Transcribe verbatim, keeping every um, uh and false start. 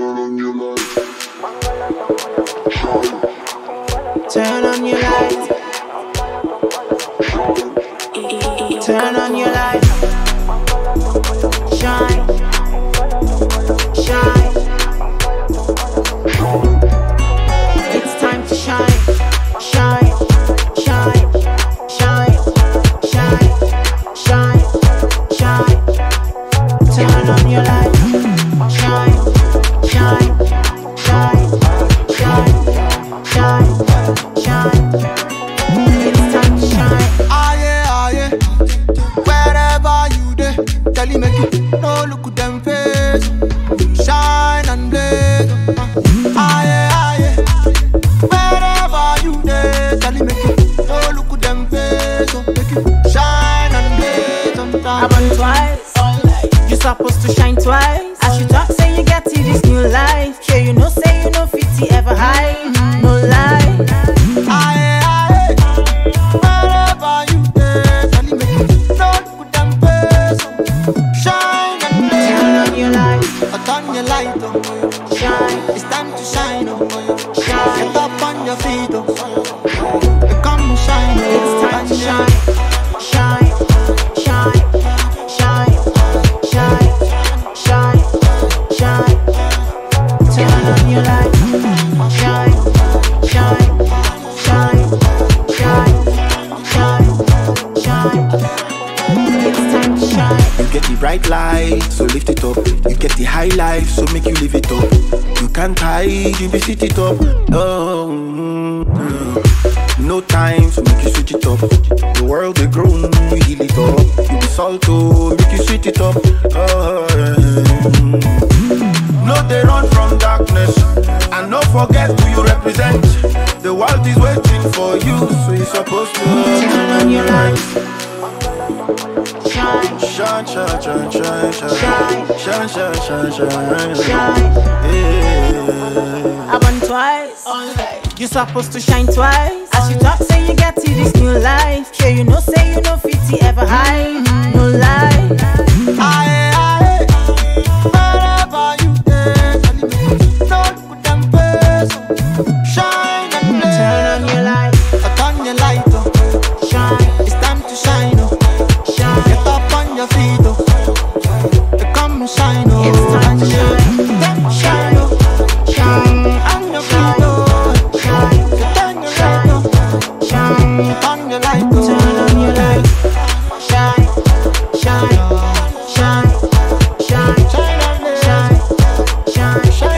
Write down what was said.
Turn on your light. Turn on your light. Turn on your light. Shine. Shine. It's time to shine. Shine. Shine. Shine. Shine. Shine. Shine. Turn on your light. Shine. Shine. Shine. Shine. Shine. Shine. It's time to shine. Ah yeah, ah yeah. Wherever you dey, tell you make you no look at them face. Shine and blaze. Ah yeah, ah yeah. Wherever you dey, tell you make you no look at them face. Make you shine and blaze. I burn twice. You supposed to shine twice. As you talk, say you get to this new life. Sure you know, say you know fifty ever high. No lie. Ah yeah, ah yeah. Wherever you dey, tell you make you no look at them face. Shine and blaze. Turn on your light. I turn your light on. Shine. It's time to shine on. Shine. Get up on your feet, oh. Come and shine, oh. It's time to shine. Shine. Shine. Shine. Shine. Shine. Shine. Turn on your light. Shine. Shine. Shine. Shine. Shine. Shine. It's time to shine. You get the bright light, so lift it up. You get the high life, so make you live it up. You can't hide, you be sit it up. Oh, mm-hmm. No time, so make you switch it up. The world they grown, you heal it up. You be salto, make you switch it up. Oh, mm-hmm. No, they run from darkness, and don't forget who you represent. The world is waiting for you, so you're supposed to turn on your light. Shine. Shine, shine, shine, shine, shine, Shine. shine, shine, shine, shine, Shine. yeah. I burn twice. You supposed to shine twice. As you talk, say you get to this new life. Sure you know, say you know fifty ever high. No lie. Ah yeah, ah yeah. Wherever you dey, tell you make you no look at them face. Shine and blaze. Turn on your light. I turn your light on. Shine. It's time to shine, oh. Shine. Get up on your feet, oh. Come and shine, oh. It's time to shine. Time to shine, oh. Shine. On your feet, oh. Shine. Turn your light on. Shine. Turn your light on. Turn on your light. Shine. Shine. Shine. Shine. Shine and blaze. Shine. Shine. Shine